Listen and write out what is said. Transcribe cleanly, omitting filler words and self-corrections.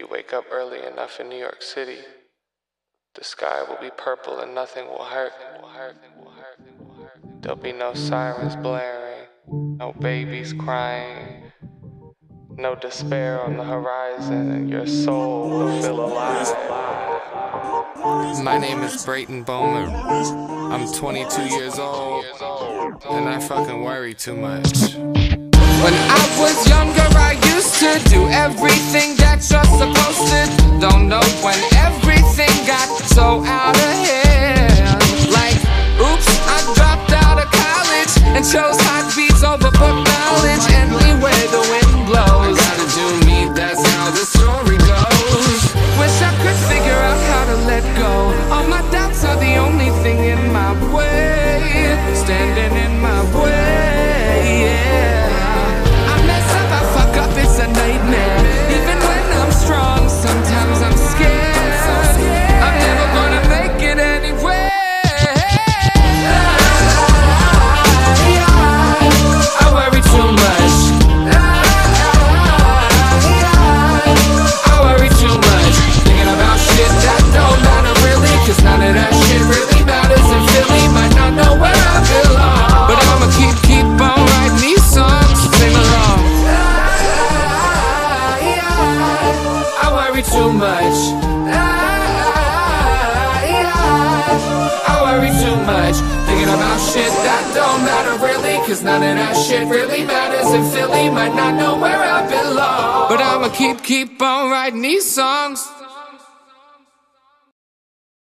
wake up early enough in New York City, the sky will be purple and nothing will hurt. There'll be no sirens blaring, no babies crying, no despair on the horizon, and your soul will feel alive. My name is Brayton Bowman. I'm 22 years old, and I fucking worry too much. When I was younger, I used to do everything that you're supposed to. Don't know when everything got so out of hand. Like, oops, I dropped out of college and chose hot beats over book knowledge. Anywhere the wind blows, I gotta do me, that's how the story goes. Wish I could figure out how to let go. All my doubts are the only thing in my way, standing in my way, yeah. It's a nightmare. Even when I'm strong, sometimes I'm scared. I'm never gonna make it anywhere. I worry too much. I worry too much. Thinking about shit that don't matter really, cause none of that shit really matters. And Philly might not know where I belong, but I'ma keep on writing these songs. Sing along. Too much. I worry too much. Thinking about shit that don't matter really, cause none of that shit really matters. And Philly might not know where I belong, but I'ma keep on writing these songs.